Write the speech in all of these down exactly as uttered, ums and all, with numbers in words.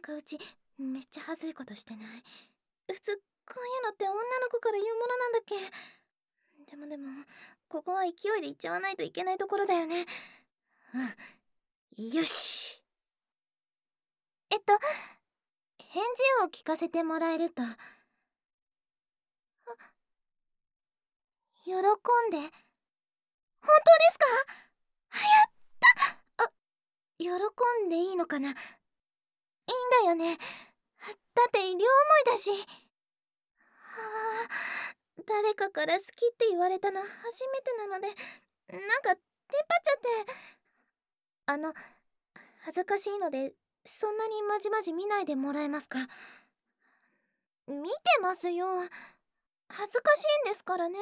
なんかうちめっちゃ恥ずいことしてない？普通こういうのって女の子から言うものなんだっけ？でもでもここは勢いで言っちゃわないといけないところだよね。うん、よし。えっと返事を聞かせてもらえると。喜んで。本当ですか？やったあ、喜んでいいのかな？いいんだよね。だって両思いだし。はあ、誰かから好きって言われたの初めてなので、なんかテンパっちゃって。あの恥ずかしいのでそんなにまじまじ見ないでもらえますか？見てますよ。恥ずかしいんですからね。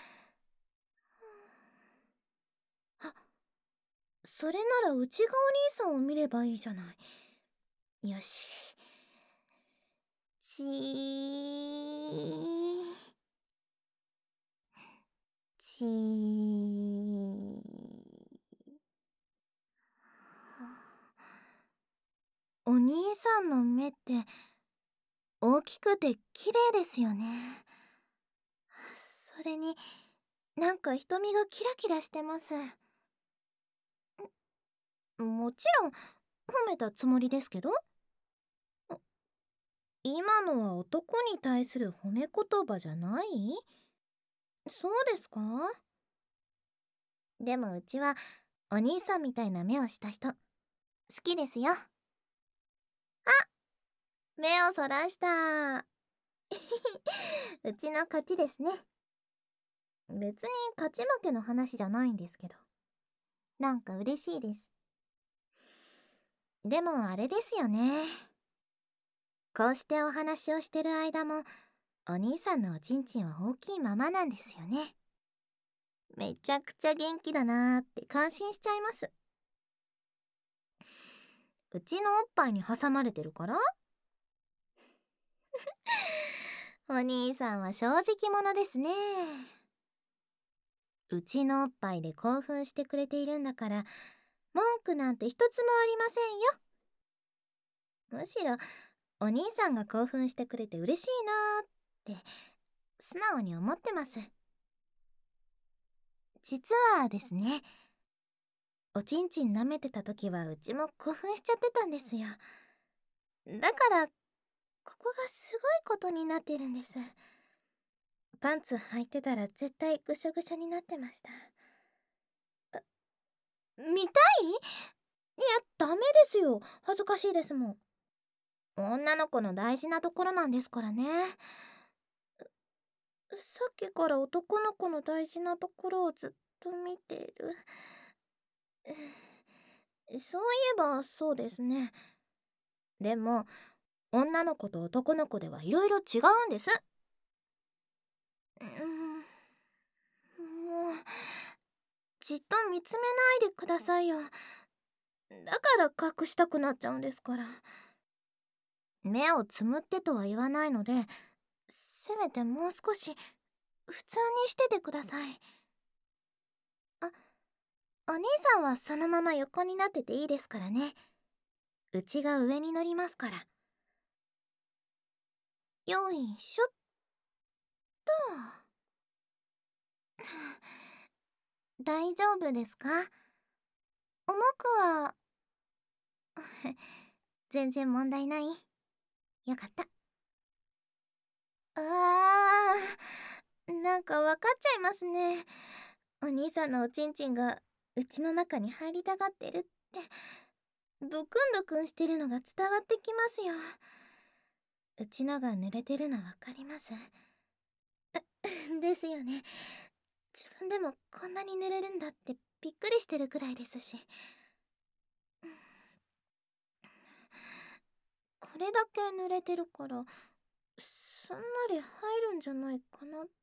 あ、それならうちがお兄さんを見ればいいじゃない。よし。ちーちーお兄さんの目って大きくて綺麗ですよね。それになんか瞳がキラキラしてます。もちろん褒めたつもりですけど。今のは男に対する褒め言葉じゃない？そうですか？でもうちはお兄さんみたいな目をした人好きですよ。あ、目をそらした。うちの勝ちですね。別に勝ち負けの話じゃないんですけど、なんか嬉しいです。でもあれですよね、こうしてお話をしてる間もお兄さんのおちんちんは大きいままなんですよね。めちゃくちゃ元気だなーって感心しちゃいます。うちのおっぱいに挟まれてるからお兄さんは正直者ですね。うちのおっぱいで興奮してくれているんだから文句なんて一つもありませんよ。むしろお兄さんが興奮してくれて嬉しいなーって素直に思ってます。実はですね、おちんちん舐めてた時はうちも興奮しちゃってたんですよ。だからここがすごいことになってるんです。パンツ履いてたら絶対ぐしょぐしょになってました。見たい？いや、ダメですよ。恥ずかしいですもん。女の子の大事なところなんですからね。さっきから男の子の大事なところをずっと見てる。そういえばそうですね。でも女の子と男の子ではいろいろ違うんです。うん、もうじっと見つめないでくださいよ。だから隠したくなっちゃうんですから。目をつむってとは言わないので、せめてもう少し普通にしててください。あ、お兄さんはそのまま横になってていいですからね。うちが上に乗りますから。よいしょっと。大丈夫ですか？重くは全然問題ない？よかった。あー、なんかわかっちゃいますね。お兄さんのおちんちんがうちの中に入りたがってるって。ドクンドクンしてるのが伝わってきますよ。うちのが濡れてるのわかります？ですよね。自分でもこんなに濡れるんだってびっくりしてるくらいですし。これだけ濡れてるからすんなり入るんじゃないかなって。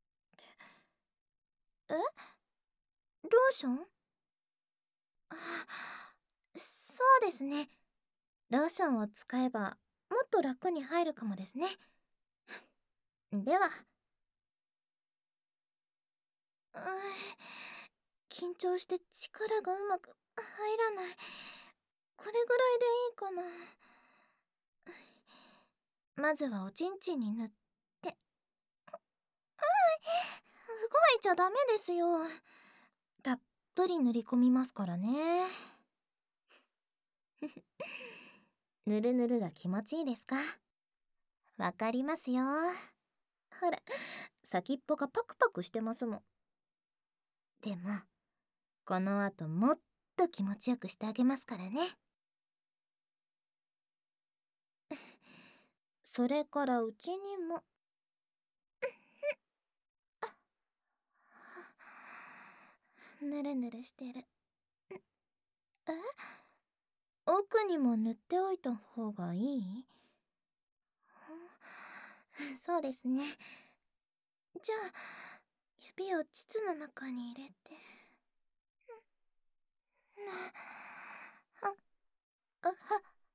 え、ローション？あ、そうですね。ローションを使えばもっと楽に入るかもですね。では。うー緊張して力がうまく入らない。これぐらいでいいかな。 まずはおちんちんに塗って。はい動いちゃダメですよ。たっぷり塗り込みますからね。ぬるぬるが気持ちいいですか？わかりますよ。ほら先っぽがパクパクしてますもん。でもこの後もっと気持ちよくしてあげますからね。それからうちにもぬるぬるしてる。え？奥にも塗っておいた方がいい？そうですね。じゃあ指を膣の中に入れて。あ、あ、は、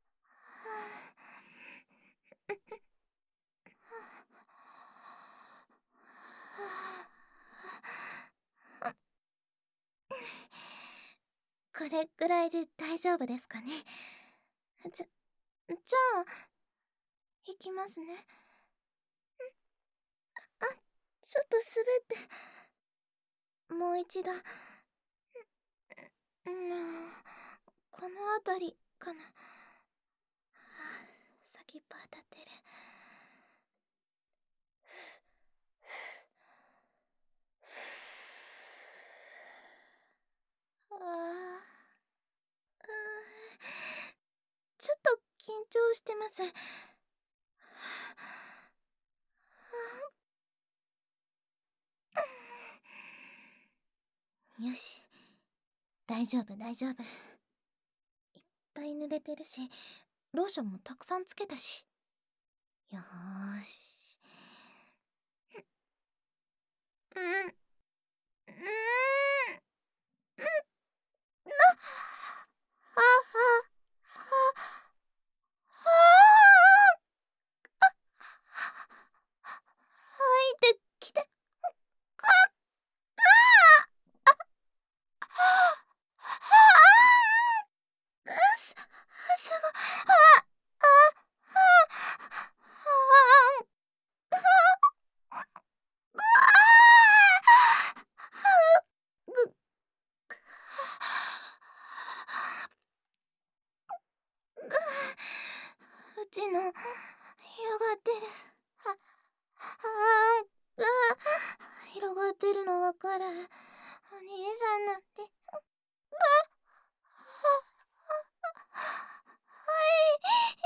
これくらいで大丈夫ですかね。じゃ、じゃあ、いきますね。あ、ちょっと滑って。もう一度。うん、この辺りかな。先っぽ当たってる。ああ、ちょっと緊張してます。よし、大丈夫大丈夫。いっぱい濡れてるし、ローションもたくさんつけたし。よーし。うん、うん、うん、な、あ、あ、あ、あ、吐いてきて。か、あ、あ、す、すごい。あ、あ、あ、あ、うちの広がってる。は、はーん、あ、広がってるのわかる。お兄さんなんて。はい。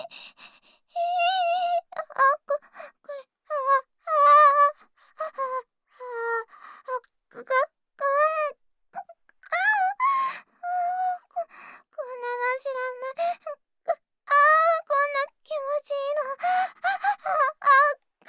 あ、こ、これ、あ、あ、あ、あ、こ、こ、こ、こ、あ、こ、こんなの知らない。あ、こんな気持ちいいの。あ、あ、あ、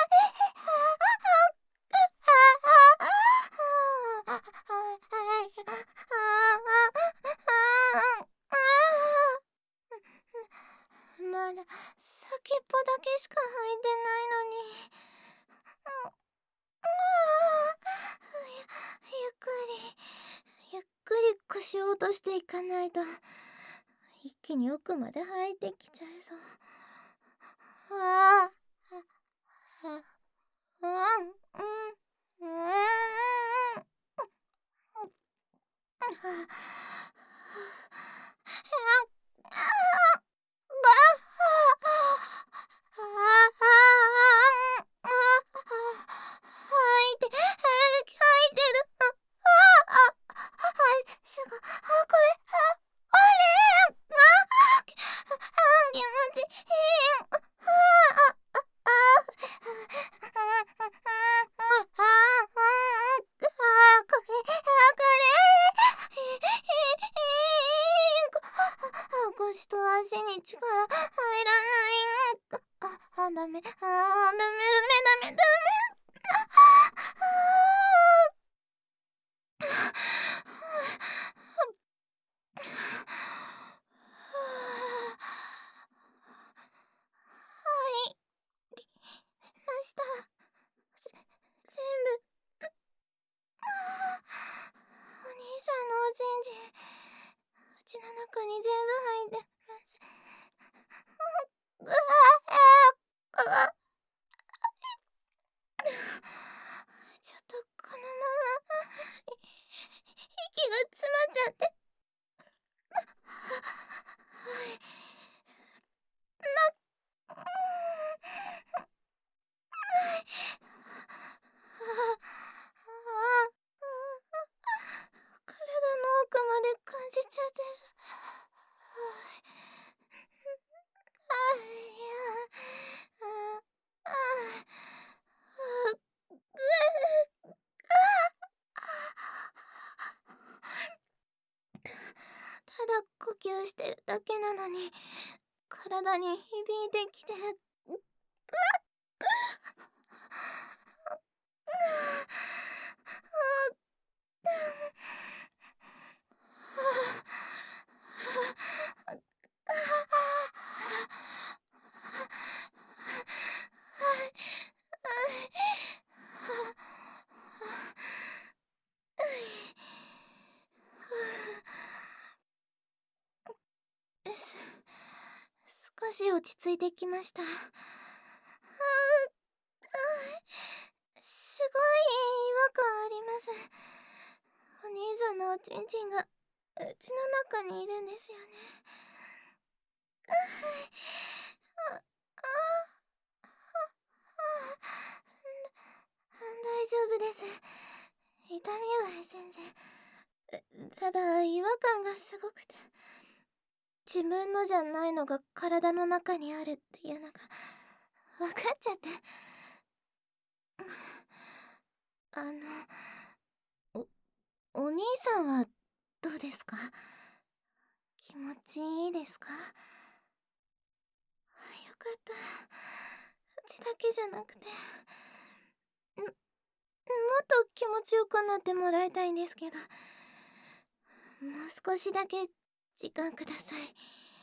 まだ先っぽだけしか履いてないのに。ゆ、ゆっくりゆっくり腰を落としていかないと一気に奥まで入ってきちゃいそう。ああ、あ、うん、うん、うん、うん。腰と足に力入らない。あ、あ、ダメ。あ、ダメダメダメダメ。はい、ました。ぜ、全部。お兄さんのおちんちん、うちの中に全部入ってます。うわあ、 あ、ちょっとこのままい息が詰まっちゃって。はい。な、うーん。はい。ああ、体の奥まで感じちゃってる。はい。あ、いや、あ、あ、あ、ぐあ、ただ呼吸してるだけなのに体に響いてきて、ぐあ、ぐあ、す少し落ち着いてきました。はあ、すごい違和感あります。お兄さんのおちんちんがうちの中にいるんですよね。はい。あ、あ、あ、大丈夫です。痛みは全然。ただ違和感がすごくて、自分のじゃないのが体の中にあるっていうのが分かっちゃって。あのおお兄さんはどうですか？気持ちいいですか？よかった。うちだけじゃなくて、んもっと気持ちよくなってもらいたいんですけど、もう少しだけ時間ください。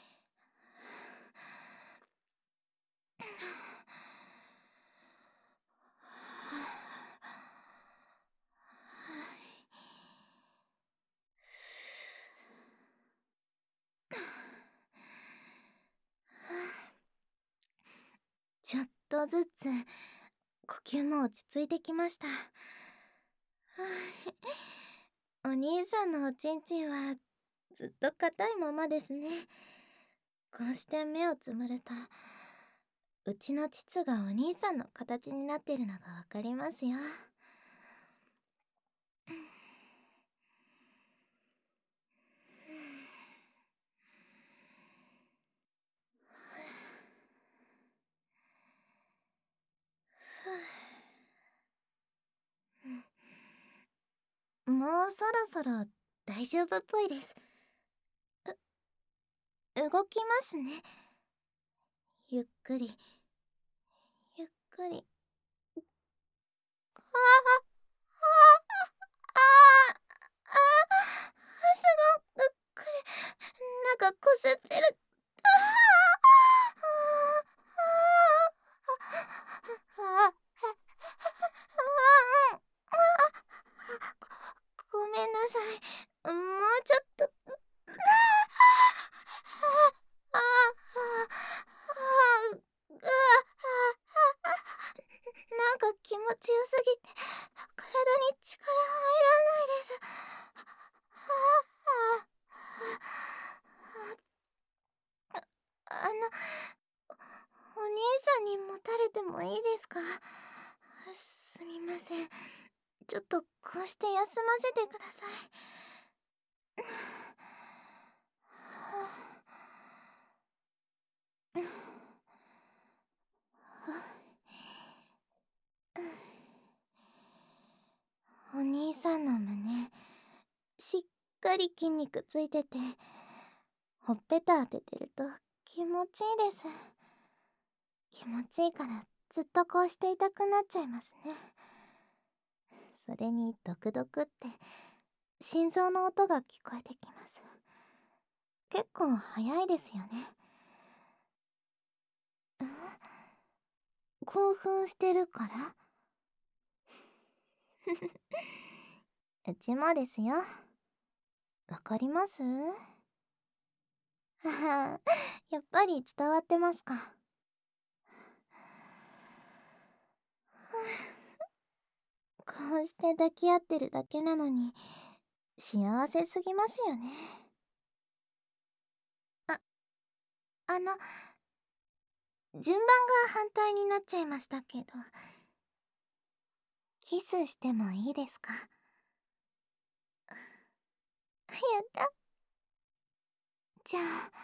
ちょっとずつ呼吸も落ち着いてきました。お兄さんのおちんちんはずっと硬いままですね。こうして目をつむると、うちの膣がお兄さんの形になってるのがわかりますよ。もうそろそろ大丈夫っぽいです。う動きますね。ゆっくりゆっくり。あああああああ、すごくこれなんかこすってる。ああああああああごめんなさい。もうちょっと。ああああなんか気持ちよすぎて体に力入らないです。あのお兄さんに持たれてもいいですか？すみません。ちょっとこうして休ませてください。お兄さんの胸しっかり筋肉ついてて、ほっぺた当ててると気持ちいいです。気持ちいいからずっとこうしていたくなっちゃいますね。それにドクドクって心臓の音が聞こえてきます。結構早いですよね。ん？興奮してるから？うちもですよ。わかります？ははやっぱり伝わってますか。 こうして抱き合ってるだけなのに幸せすぎますよね。あ、あの、順番が反対になっちゃいましたけど、キスしてもいいですか？やった。じゃあ、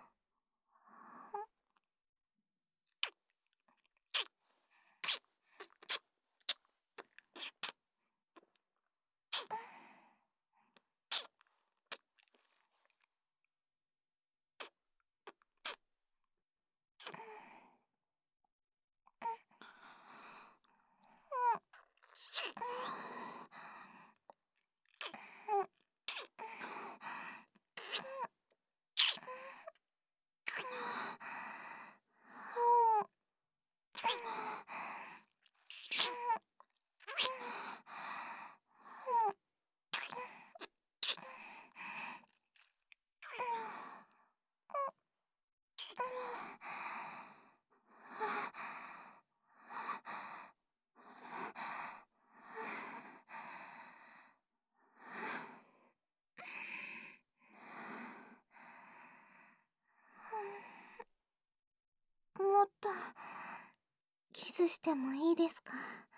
もっとキスしてもいいですか？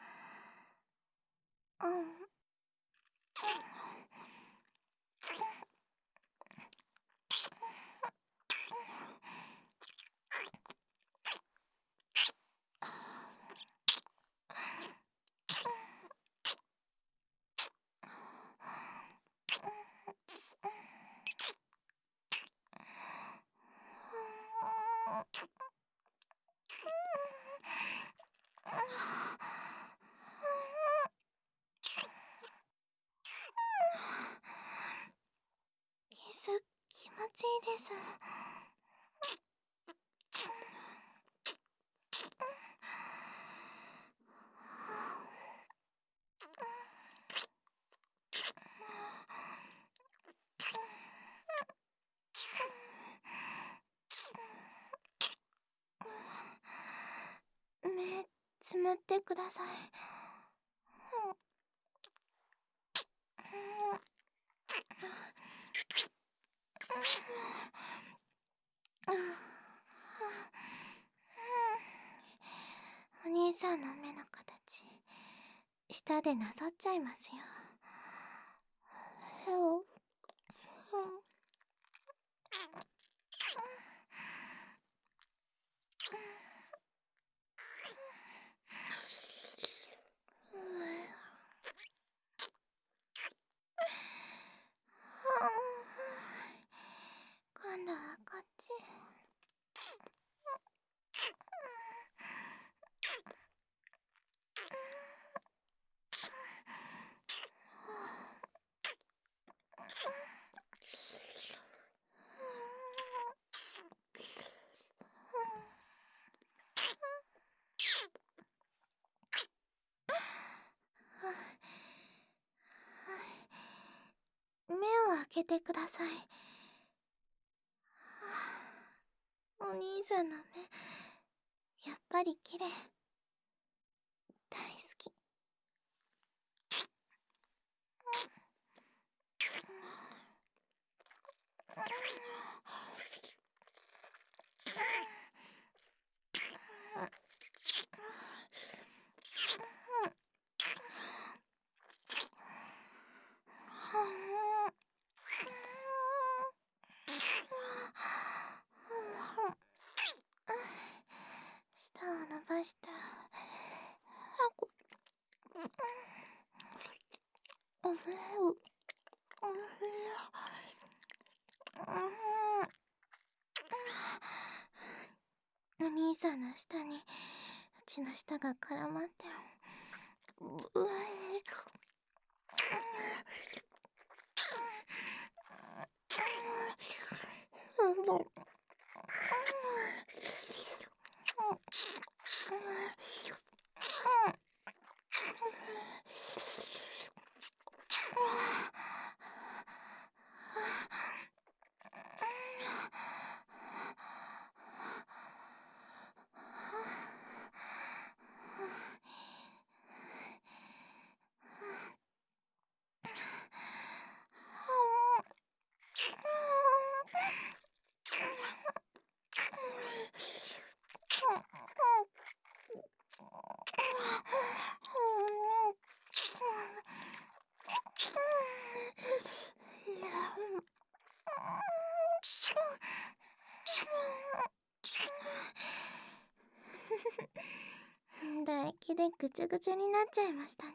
うん。キス気持ちいいです。目つむってください。お兄さんの目の形舌でなぞっちゃいますよ。今度はこっち。目を開けてください。お兄さんの目やっぱり綺麗。大好き。舌を伸ばして。おいしい。おいしい。お兄さんの舌にうちの舌が絡まってる。うわい。 唾液でぐちゅぐちゅになっちゃいましたね。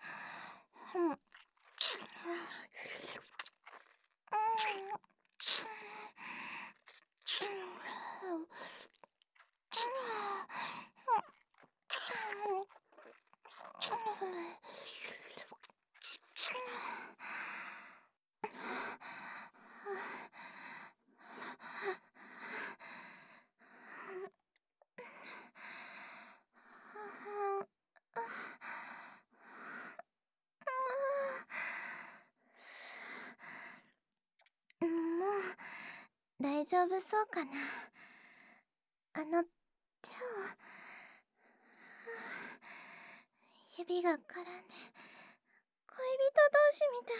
もう大丈夫そうかな。あの手を指が絡んで恋人同士み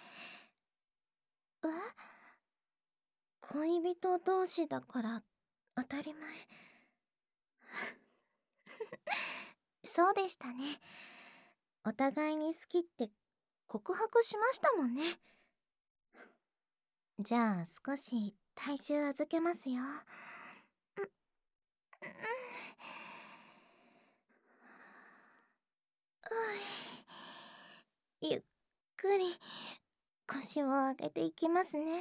たい。え？恋人同士だから当たり前。そうでしたね。お互いに好きって告白しましたもんね。じゃあ少し体重預けますよ。ゆっくり腰を上げていきますね。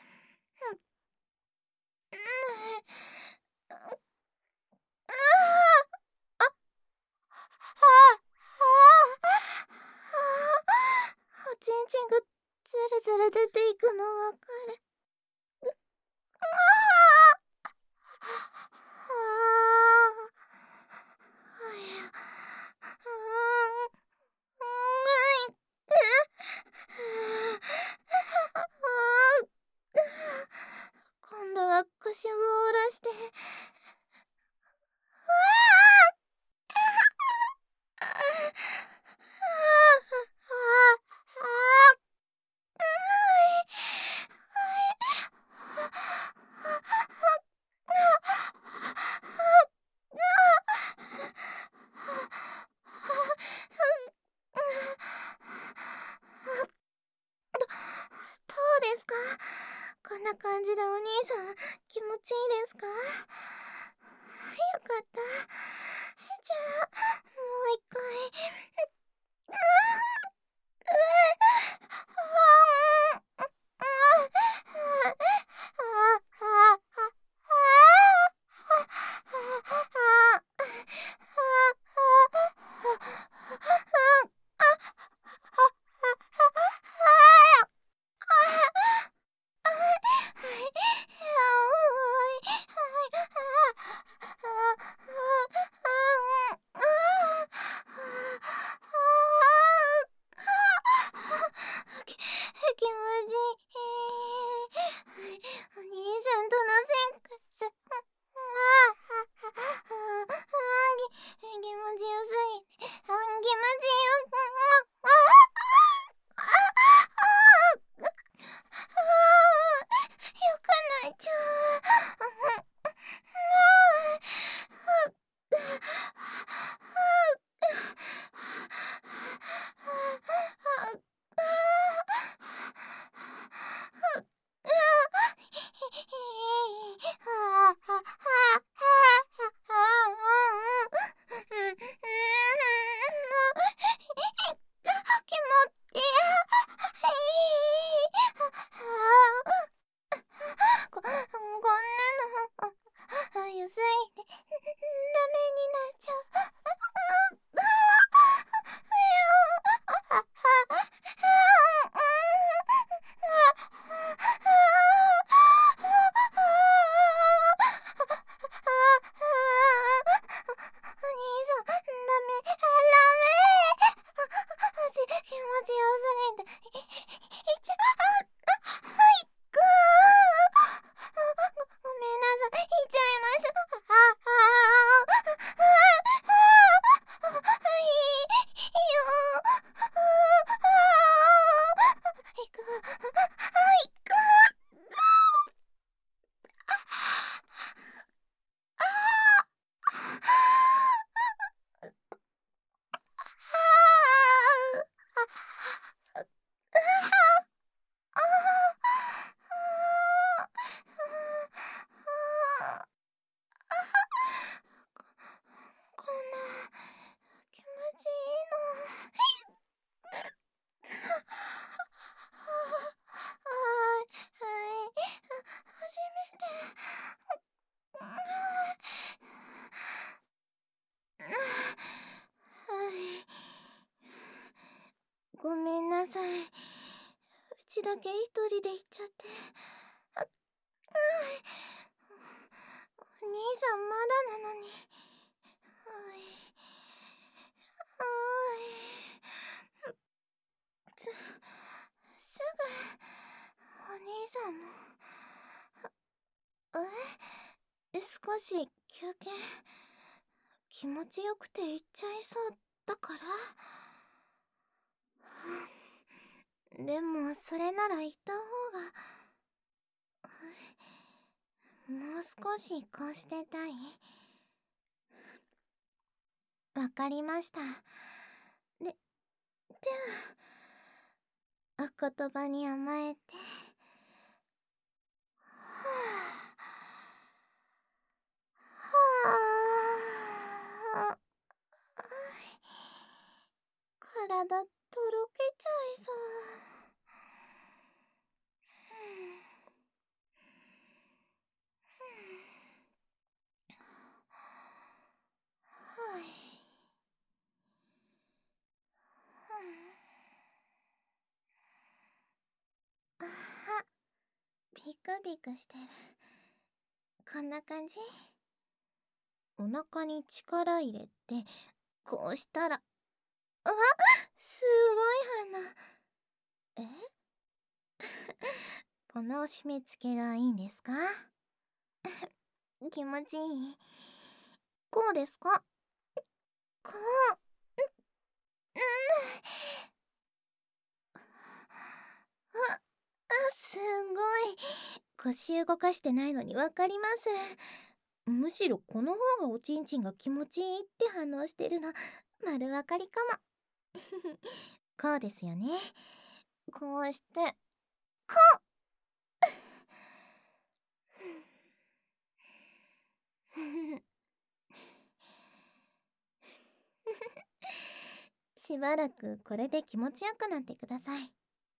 おちんちんがずるずる出ていくのわかる。今度は腰を下ろして。どうですか？こんな感じでお兄さん気持ちいいですか？よかった。じゃあもう一回。 ここんな気持ちいいの。はい、はい、初めて。はい。ごめんなさい。うちだけ一人で行っちゃって。あ、はい。お兄さんまだなのに。はい。はい。す、すぐ、お兄さんも。え、少し休憩。気持ちよくて行っちゃいそうだから。でもそれなら行った方が。もう少しこうしてたい。わかりました。で、では、お言葉に甘えて。はあ。はあ。体とろけちゃいそう。はい。あは、ビクビクしてる。こんな感じ？お腹に力入れて、こうしたら、あ、すごい反応。えこの締め付けがいいんですか？気持ちいい？こうですか？こう、うん、あ、あ、すごい。腰動かしてないのにわかります。むしろこの方がおちんちんが気持ちいいって反応してるの、丸わかりかも。こうですよね。こうして、こうしばらくこれで気持ちよくなってください。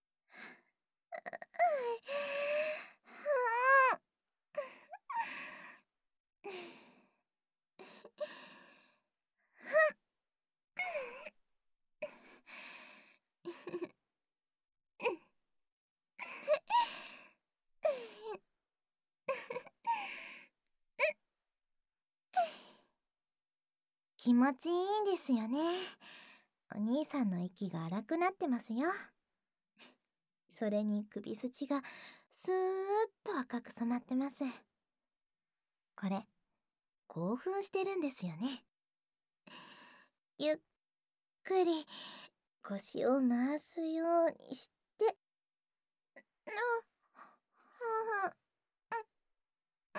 気持ちいいんですよね。お兄さんの息が荒くなってますよ。それに首筋がスーッと赤く染まってます。これ、興奮してるんですよね。ゆっくり腰を回すようにして、あ、はあ、うん、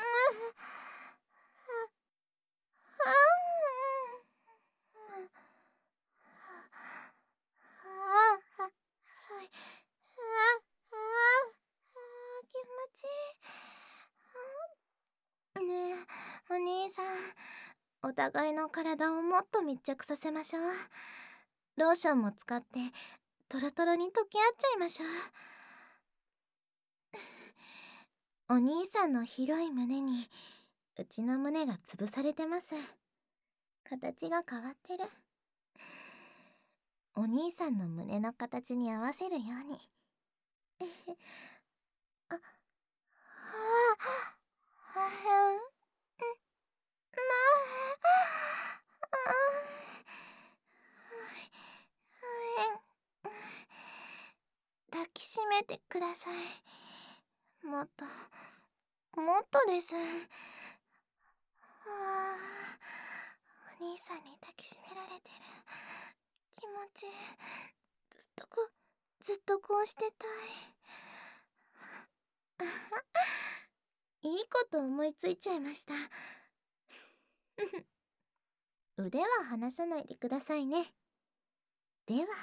あ、うん、あ、はい、あ、あ、気持ちいい。ねえ、お兄さん、お互いの体をもっと密着させましょう。ローションも使ってトロトロに溶け合っちゃいましょう。お兄さんの広い胸にうちの胸が潰されてます。形が変わってる。お兄さんの胸の形に合わせるように。あ、はあ、はあ、うん、まあ、あ、はい、抱きしめてください。もっと、もっとです。はあ、お兄さんに抱きしめられてる。気持ち、ずっとこう、ずっとこうしてたい。いいこと思いついちゃいました。腕は離さないでくださいね。では。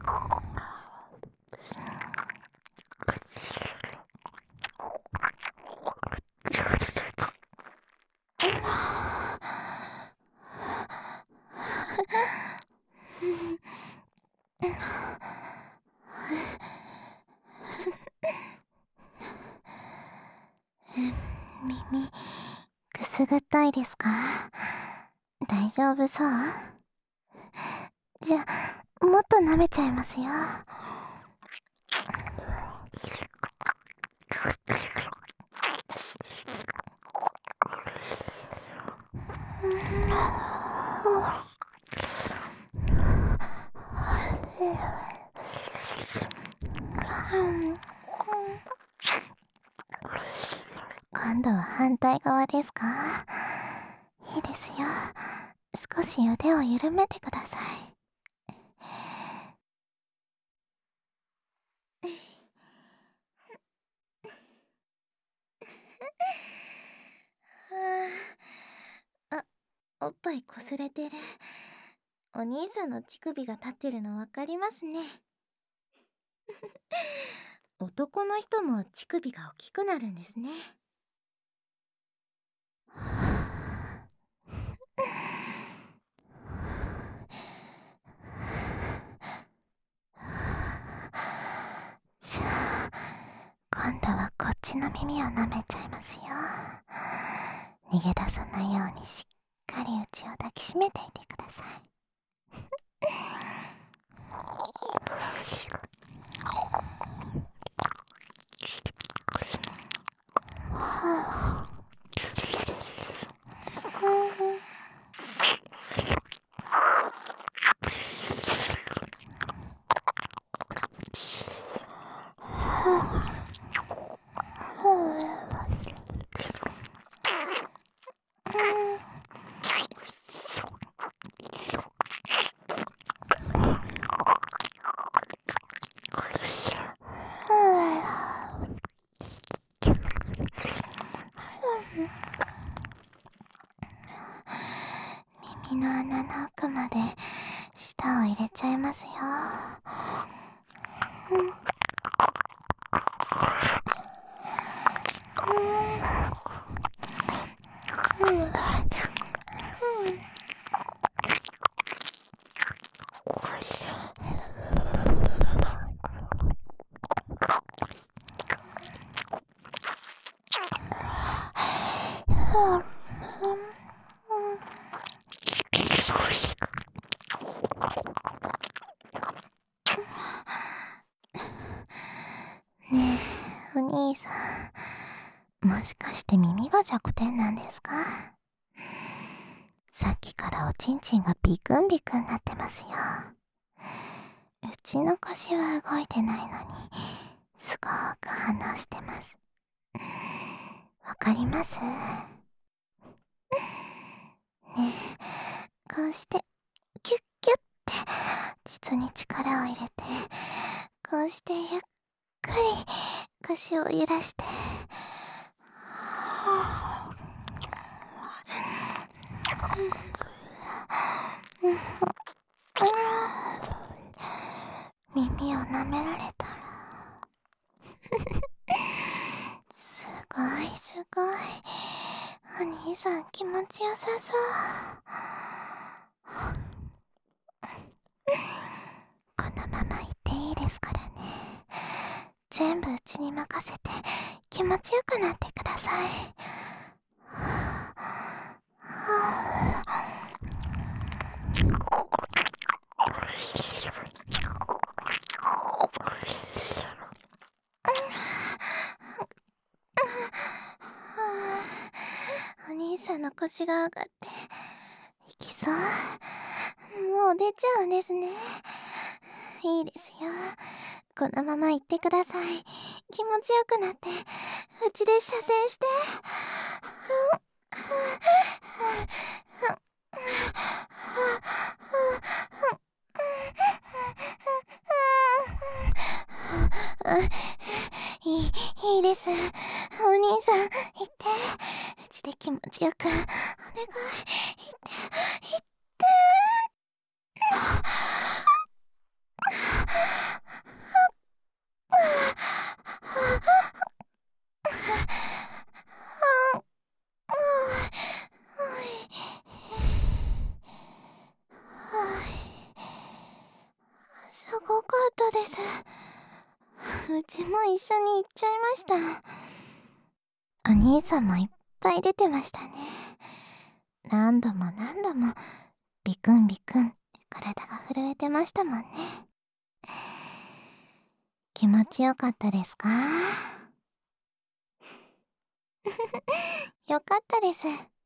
耳、くすぐったいですか？大丈夫そう？じゃ、もっと舐めちゃいますよ。今度は反対側ですか？いいですよ。少し腕を緩めてください。 あ、おっぱいこすれてる。お兄さんの乳首が立ってるのわかりますね。男の人も乳首が大きくなるんですね。 じゃあ、今度はこっちの耳を舐めちゃいますよ。逃げ出さないようにしっかりうちを抱きしめていてください。耳の穴の奥まで舌を入れちゃいますよ。ねえ、お兄さん、もしかして耳が弱点なんですか？さっきからおちんちんがビクンビクンなってますよ。うちの腰は動いてないのに、すごく反応してます。わかります？ねえ、こうしてキュッキュッて膣に力を入れて、こうしてゆっくり腰を揺らして、耳を舐められたらすごいすごい、お兄さん気持ちよさそう。このまま行っていいですからね。全部うちに任せて気持ちよくなってください。お兄さんの腰が上がっていきそう。もう出ちゃうんですね。いいですよ。このまま行ってください。気持ちよくなってうちで射精して。いい、いいです。お兄さん、行って。うちで気持ちよく。お願い。行って、行って。 ごかったです。うちも一緒に行っちゃいました。お兄さんもいっぱい出てましたね。何度も何度もビクンビクンって体が震えてましたもんね。気持ちよかったですか？よかったです。